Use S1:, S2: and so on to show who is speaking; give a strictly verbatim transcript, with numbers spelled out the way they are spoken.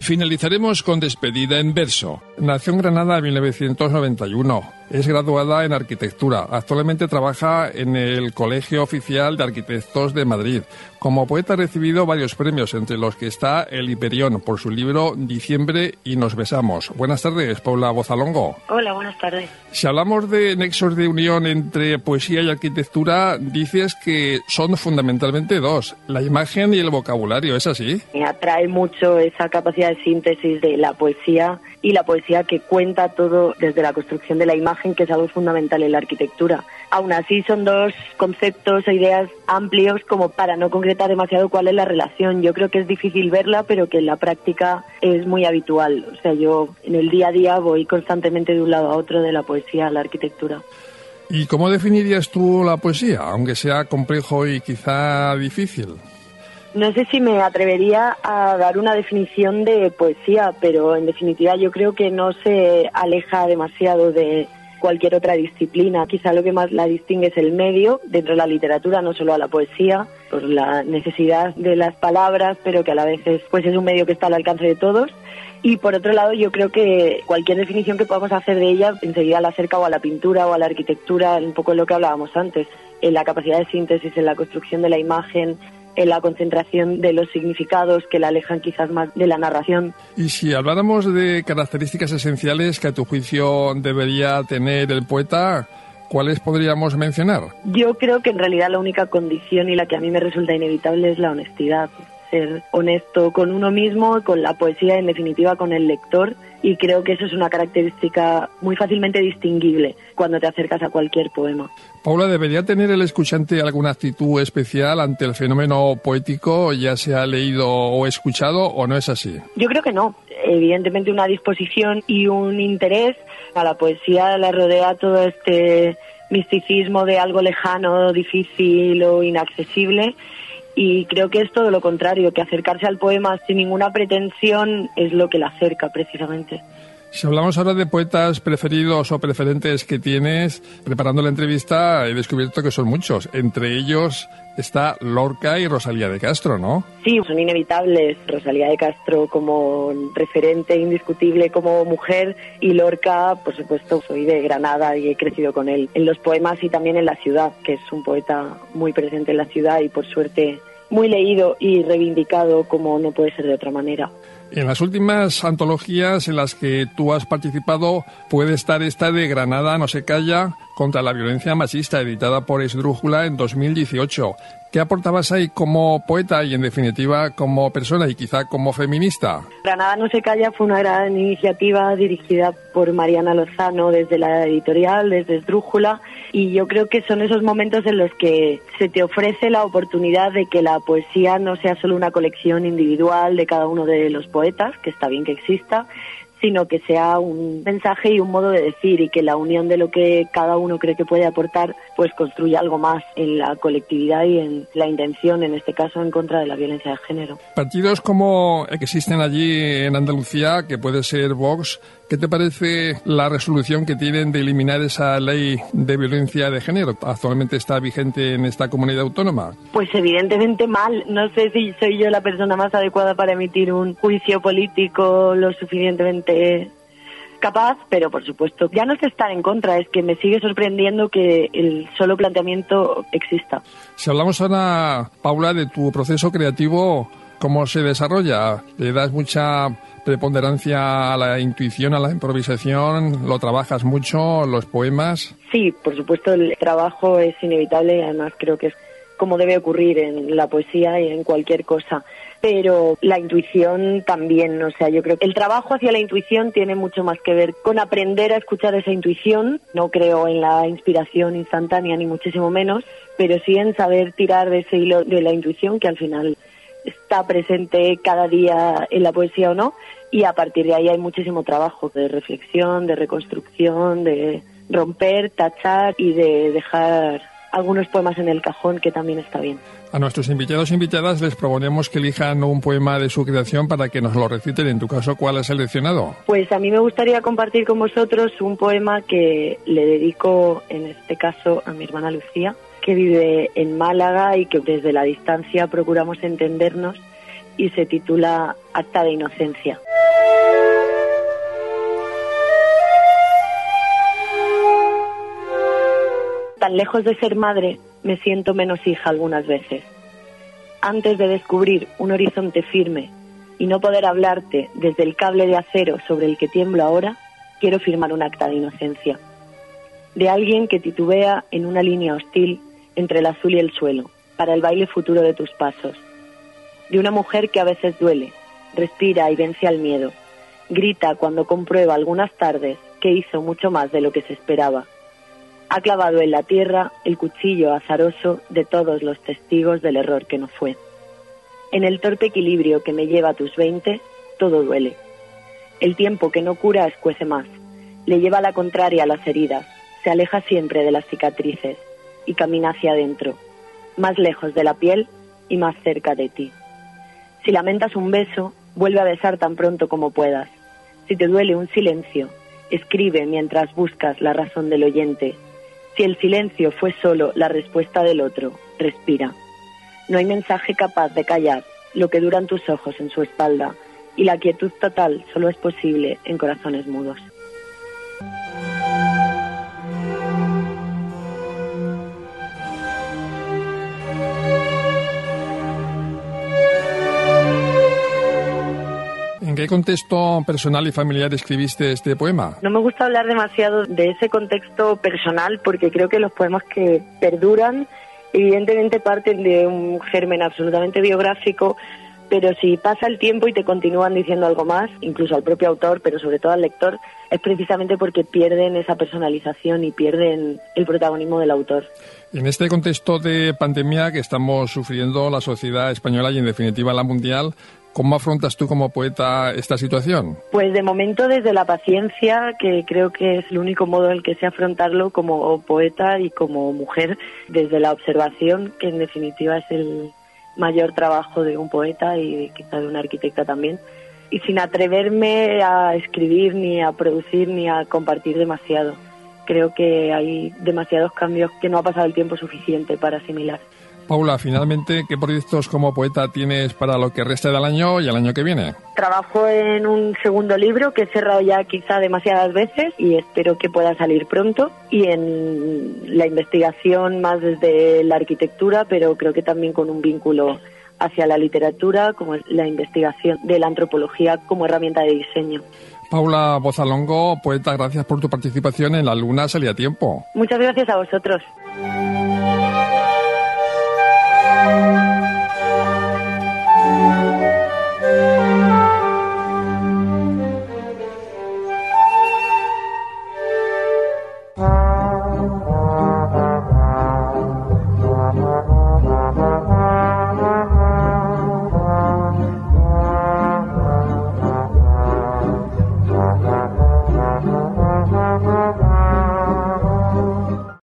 S1: Finalizaremos con Despedida en verso. Nació en Granada en mil novecientos noventa y uno. Es graduada en arquitectura. Actualmente trabaja en el Colegio Oficial de Arquitectos de Madrid. Como poeta ha recibido varios premios, entre los que está el Hiperión por su libro Diciembre y nos besamos. Buenas tardes, Paula Bozalongo.
S2: Hola, buenas tardes.
S1: Si hablamos de nexos de unión entre poesía y arquitectura, dices que son fundamentalmente dos, la imagen y el vocabulario, ¿es así?
S2: Me atrae mucho esa capacidad de síntesis de la poesía y la poesía que cuenta todo desde la construcción de la imagen, que es algo fundamental en la arquitectura. Aún así son dos conceptos e ideas amplios como para no concretar demasiado cuál es la relación. Yo creo que es difícil verla, pero que en la práctica es muy habitual. O sea, yo en el día a día voy constantemente de un lado a otro de la poesía a la arquitectura.
S1: ¿Y cómo definirías tú la poesía, aunque sea complejo y quizá difícil?
S2: No sé si me atrevería a dar una definición de poesía, pero en definitiva yo creo que no se aleja demasiado de cualquier otra disciplina. Quizá lo que más la distingue es el medio dentro de la literatura, no solo a la poesía, por la necesidad de las palabras, pero que a la vez es, pues es un medio que está al alcance de todos. Y por otro lado, yo creo que cualquier definición que podamos hacer de ella enseguida la acerca o a la pintura o a la arquitectura, un poco lo que hablábamos antes, en la capacidad de síntesis, en la construcción de la imagen, en la concentración de los significados que la alejan quizás más de la narración.
S1: Y si habláramos de características esenciales que a tu juicio debería tener el poeta, ¿cuáles podríamos mencionar?
S2: Yo creo que en realidad la única condición y la que a mí me resulta inevitable es la honestidad. Ser honesto con uno mismo, con la poesía, en definitiva con el lector, y creo que eso es una característica muy fácilmente distinguible cuando te acercas a cualquier poema.
S1: Paula, ¿debería tener el escuchante alguna actitud especial ante el fenómeno poético, ya sea leído o escuchado, o no es así?
S2: Yo creo que no. Evidentemente una disposición y un interés. A la poesía la rodea todo este misticismo de algo lejano, difícil o inaccesible. Y creo que es todo lo contrario, que acercarse al poema sin ninguna pretensión es lo que la acerca precisamente.
S1: Si hablamos ahora de poetas preferidos o preferentes que tienes, preparando la entrevista he descubierto que son muchos. Entre ellos está Lorca y Rosalía de Castro, ¿no?
S2: Sí, son inevitables. Rosalía de Castro como referente indiscutible como mujer, y Lorca, por supuesto, soy de Granada y he crecido con él en los poemas y también en la ciudad, que es un poeta muy presente en la ciudad y por suerte muy leído y reivindicado como no puede ser de otra manera.
S1: En las últimas antologías en las que tú has participado puede estar esta de Granada no se calla contra la violencia machista, editada por Esdrújula en dos mil dieciocho. ¿Qué aportabas ahí como poeta y en definitiva como persona y quizá como feminista?
S2: Granada no se calla fue una gran iniciativa dirigida por Mariana Lozano desde la editorial, desde Esdrújula, y yo creo que son esos momentos en los que se te ofrece la oportunidad de que la poesía no sea solo una colección individual de cada uno de los poetas, que está bien que exista, sino que sea un mensaje y un modo de decir, y que la unión de lo que cada uno cree que puede aportar pues construya algo más en la colectividad y en la intención, en este caso, en contra de la violencia de género.
S1: Partidos como el que existen allí en Andalucía, que puede ser Vox, ¿qué te parece la resolución que tienen de eliminar esa ley de violencia de género? ¿Actualmente está vigente en esta comunidad autónoma?
S2: Pues evidentemente mal. No sé si soy yo la persona más adecuada para emitir un juicio político lo suficientemente capaz, pero por supuesto, ya no es estar en contra, es que me sigue sorprendiendo que el solo planteamiento exista.
S1: Si hablamos ahora, Paula, de tu proceso creativo, ¿cómo se desarrolla? ¿Le das mucha preponderancia a la intuición, a la improvisación? ¿Lo trabajas mucho, los poemas?
S2: Sí, por supuesto, el trabajo es inevitable y además creo que es como debe ocurrir en la poesía y en cualquier cosa. Pero la intuición también, o sea, yo creo que el trabajo hacia la intuición tiene mucho más que ver con aprender a escuchar esa intuición. No creo en la inspiración instantánea, ni muchísimo menos, pero sí en saber tirar de ese hilo de la intuición que al final está presente cada día en la poesía o no, y a partir de ahí hay muchísimo trabajo de reflexión, de reconstrucción, de romper, tachar y de dejar algunos poemas en el cajón, que también está bien.
S1: A nuestros invitados e invitadas les proponemos que elijan un poema de su creación para que nos lo reciten. En tu caso, ¿cuál has seleccionado?
S2: Pues a mí me gustaría compartir con vosotros un poema que le dedico, en este caso, a mi hermana Lucía, que vive en Málaga y que desde la distancia procuramos entendernos, y se titula Acta de Inocencia. Tan lejos de ser madre, me siento menos hija algunas veces. Antes de descubrir un horizonte firme y no poder hablarte desde el cable de acero sobre el que tiemblo ahora, quiero firmar un acta de inocencia. De alguien que titubea en una línea hostil entre el azul y el suelo, para el baile futuro de tus pasos. De una mujer que a veces duele, respira y vence al miedo. Grita cuando comprueba algunas tardes que hizo mucho más de lo que se esperaba. Ha clavado en la tierra el cuchillo azaroso de todos los testigos del error que no fue. En el torpe equilibrio que me lleva a tus veinte, todo duele. El tiempo que no cura escuece más. Le lleva a la contraria a las heridas, se aleja siempre de las cicatrices y camina hacia adentro, más lejos de la piel y más cerca de ti. Si lamentas un beso, vuelve a besar tan pronto como puedas. Si te duele un silencio, escribe mientras buscas la razón del oyente. Si el silencio fue solo la respuesta del otro, respira. No hay mensaje capaz de callar lo que duran tus ojos en su espalda, y la quietud total solo es posible en corazones mudos.
S1: ¿En qué contexto personal y familiar escribiste este poema?
S2: No me gusta hablar demasiado de ese contexto personal porque creo que los poemas que perduran evidentemente parten de un germen absolutamente biográfico, pero si pasa el tiempo y te continúan diciendo algo más, incluso al propio autor, pero sobre todo al lector, es precisamente porque pierden esa personalización y pierden el protagonismo del autor.
S1: En este contexto de pandemia que estamos sufriendo la sociedad española y en definitiva la mundial, ¿cómo afrontas tú como poeta esta situación?
S2: Pues de momento desde la paciencia, que creo que es el único modo en el que sé afrontarlo como poeta y como mujer, desde la observación, que en definitiva es el mayor trabajo de un poeta y quizá de una arquitecta también, y sin atreverme a escribir, ni a producir, ni a compartir demasiado. Creo que hay demasiados cambios que no ha pasado el tiempo suficiente para asimilar.
S1: Paula, finalmente, ¿qué proyectos como poeta tienes para lo que resta del año y el año que viene?
S2: Trabajo en un segundo libro que he cerrado ya quizá demasiadas veces y espero que pueda salir pronto, y en la investigación más desde la arquitectura, pero creo que también con un vínculo hacia la literatura, como es la investigación de la antropología como herramienta de diseño.
S1: Paula Bozalongo, poeta, gracias por tu participación en La Luna Salía a Tiempo.
S2: Muchas gracias a vosotros.